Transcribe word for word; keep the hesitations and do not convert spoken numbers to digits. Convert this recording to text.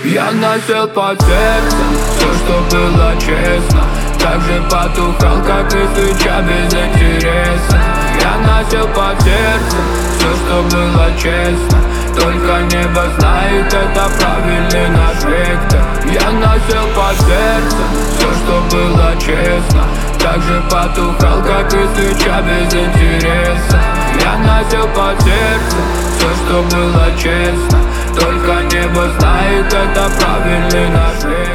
Я носил под сердцем все, что было честно, так же потухал, как и свеча без интереса. Я носил под сердцем все, что было честно, только небо знает, это правильный наш вектор. Я носил под сердцем все, что было честно, так же потухал, как и свеча без интереса. Я носил под сердцем все, что было честно, только небо знает, это правильный наш вектор.